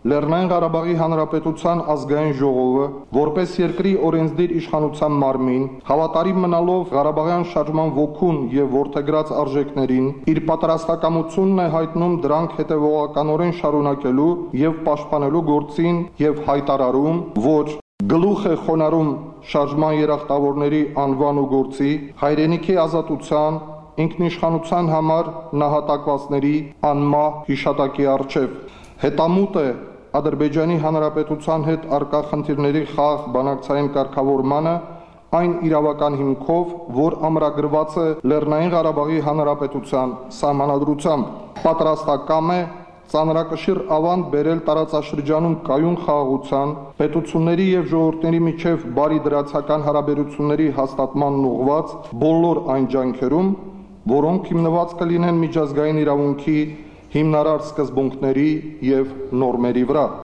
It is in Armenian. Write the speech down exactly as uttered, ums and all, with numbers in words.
Լեռնային Ղարաբաղի Հանրապետության ազգային ժողովը, որպես երկրի օրենսդիր իշխանության մարմին, հավատարիմ մնալով Ղարաբաղյան շարժման ոգուն եւ որդեգրած արժեքներին, իր պատրաստակամությունն է հայտնում դրանք հետեւողականորեն շարունակելու եւ պաշտպանելու գործին եւ հայտարարում, որ գլուխ է խոնարհում շարժման երախտավորների անվան ու գործի, հայրենիքի ազատության, ինքնիշխանության համար նահատակվածների անմահ հիշատակի առջև, հետամուտ է Ադրբեջանի Հանրապետության հետ առկա խնդիրների խաղաղ բանակցային կարգավորմանը այն իրավական հիմքով, որ ամրագրված է Լեռնային Ղարաբաղի Հանրապետության սահմանադրությամբ, պատրաստակամ է ծանրակշիռ ավանդ բերել տարածաշրջանում կայուն խաղաղության, պետությունների եւ ժողովուրդների միջև բարի դրացական հարաբերությունների հաստատմանն ուղղված բոլոր այն ջանքերում, որոնք հիմնված կլինեն միջազգային իրավունքի հիմնարար սկզբունքների եւ նորմերի վրա։